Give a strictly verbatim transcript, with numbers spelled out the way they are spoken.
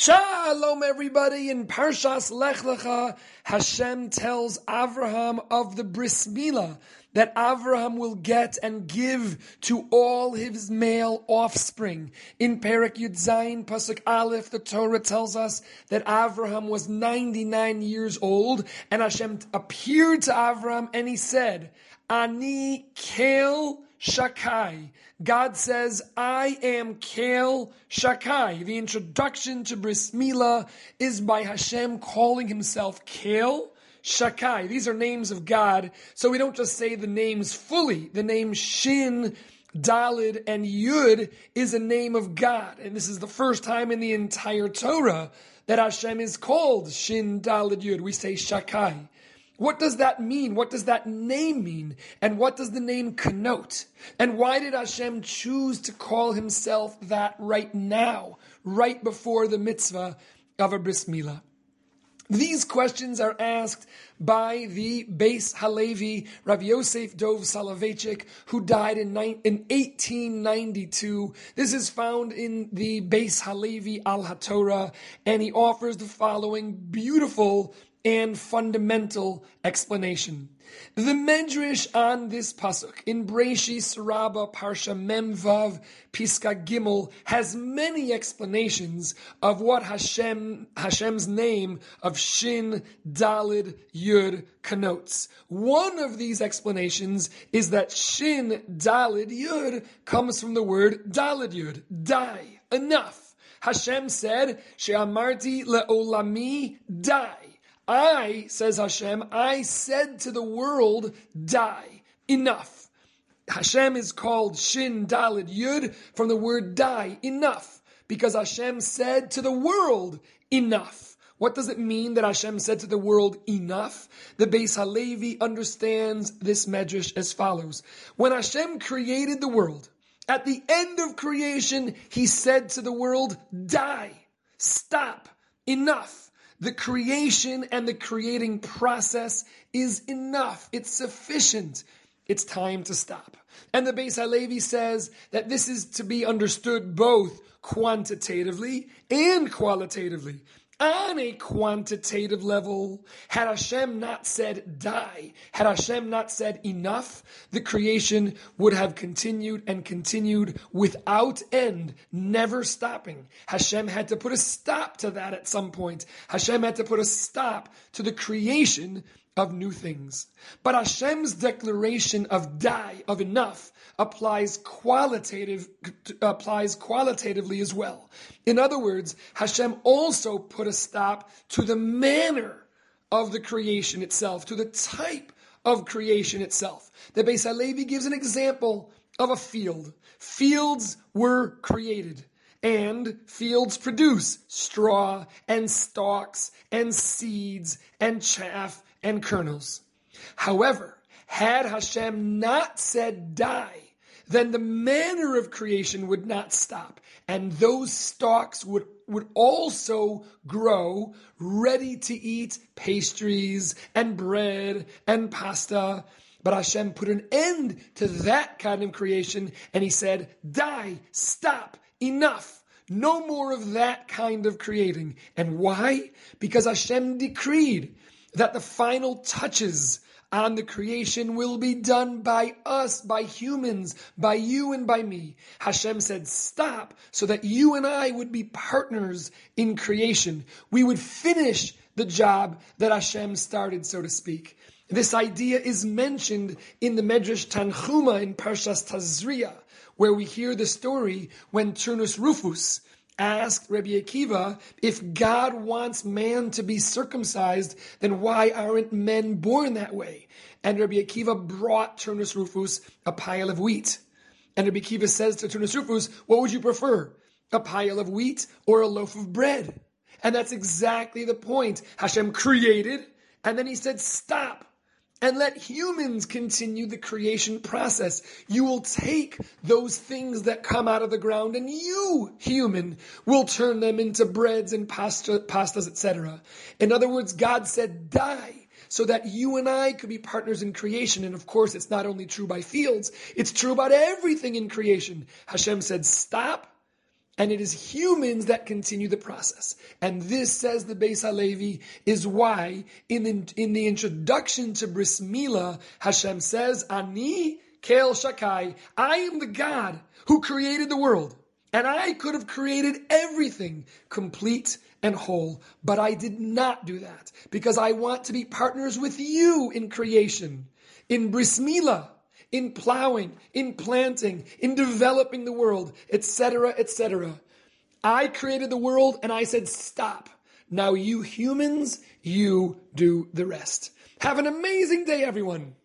Shalom, everybody. In Parshas Lech Lecha, Hashem tells Avraham of the bris milah that Avraham will get and give to all his male offspring. In Perek Yud Zayin, Pasuk Aleph, the Torah tells us that Avraham was ninety-nine years old, and Hashem appeared to Avraham and he said, Ani Kel Shakai. God says, I am Kel Shakai. The introduction to bris milah is by Hashem calling himself Kel Shakai. These are names of God, so we don't just say the names fully. The name Shin, Dalid, and Yud is a name of God. And this is the first time in the entire Torah that Hashem is called Shin, Dalid, Yud. We say Shakai. What does that mean? What does that name mean? And what does the name connote? And why did Hashem choose to call himself that right now, right before the mitzvah of a bris milah? These questions are asked by the Beis Halevi, Rav Yosef Dov Soloveitchik, who died in, in eighteen ninety-two. This is found in the Beis Halevi Al HaTorah, and he offers the following beautiful and fundamental explanation. The Medrash on this pasuk in Breshis Rabbah Parsha Mem Vav Piska Gimel has many explanations of what Hashem Hashem's name of Shin Dalid Yud connotes. One of these explanations is that Shin Dalid Yud comes from the word Dalid Yud, die, enough. Hashem said, She'amarti le'olami, die. I, says Hashem, I said to the world, die, enough. Hashem is called Shin Dalid Yud from the word die, enough, because Hashem said to the world, enough. What does it mean that Hashem said to the world, enough? The Beis Halevi understands this medrash as follows. When Hashem created the world, at the end of creation, he said to the world, die, stop, enough. The creation and the creating process is enough. It's sufficient. It's time to stop. And the Beis Halevi says that this is to be understood both quantitatively and qualitatively. On a quantitative level, had Hashem not said die, had Hashem not said enough, the creation would have continued and continued without end, never stopping. Hashem had to put a stop to that at some point. Hashem had to put a stop to the creation of new things. But Hashem's declaration of die, of enough, applies qualitative applies qualitatively as well. In other words, Hashem also put a stop to the manner of the creation itself, to the type of creation itself. The Beis Halevi gives an example of a field. Fields were created, and fields produce straw and stalks and seeds and chaff and kernels. However, had Hashem not said die, then the manner of creation would not stop, and those stalks would, would also grow, ready to eat pastries and bread and pasta. But Hashem put an end to that kind of creation, and he said, die, stop, enough. No more of that kind of creating. And why? Because Hashem decreed that the final touches on the creation will be done by us, by humans, by you and by me. Hashem said stop so that you and I would be partners in creation. We would finish the job that Hashem started, so to speak. This idea is mentioned in the Medrash Tanchuma in Parshas Tazria, where we hear the story when Turnus Rufus asked Rabbi Akiva, if God wants man to be circumcised, then why aren't men born that way? And Rabbi Akiva brought Turnus Rufus a pile of wheat. And Rabbi Akiva says to Turnus Rufus, what would you prefer? A pile of wheat or a loaf of bread? And that's exactly the point. Hashem created, and then he said, stop. And let humans continue the creation process. You will take those things that come out of the ground and you, human, will turn them into breads and pasta, pastas, et cetera. In other words, God said, die, so that you and I could be partners in creation. And of course, it's not only true by fields, it's true about everything in creation. Hashem said, stop. And it is humans that continue the process. And this, says the Beis Halevi, is why in the, in the introduction to Bris Milah, Hashem says, Ani Kel Shakai, I am the God who created the world. And I could have created everything complete and whole, but I did not do that because I want to be partners with you in creation, in Bris Milah, in plowing, in planting, in developing the world, et cetera, et cetera. I created the world and I said, stop. Now you humans, you do the rest. Have an amazing day, everyone.